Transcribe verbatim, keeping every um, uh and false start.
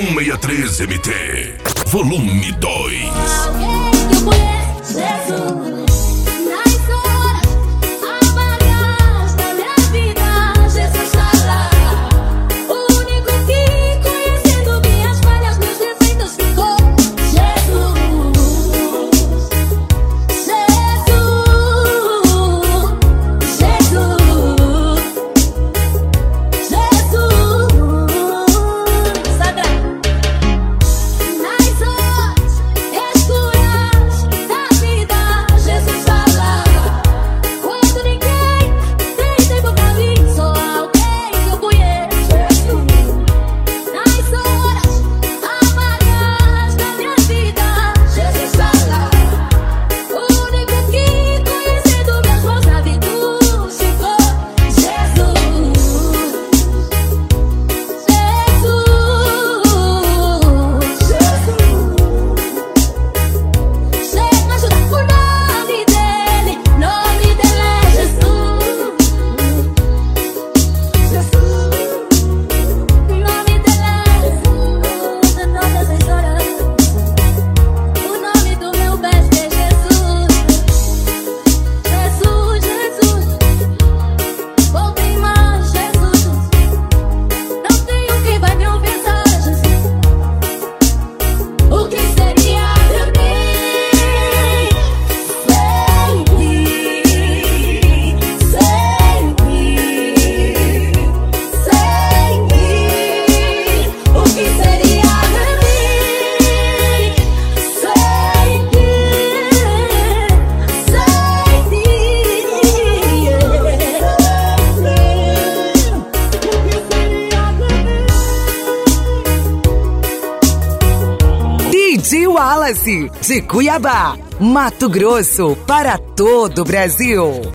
cento e sessenta e três M T, volume dois. Alguém que eu conheço, Jesus. D J Wallace, de Cuiabá, Mato Grosso, para todo o Brasil.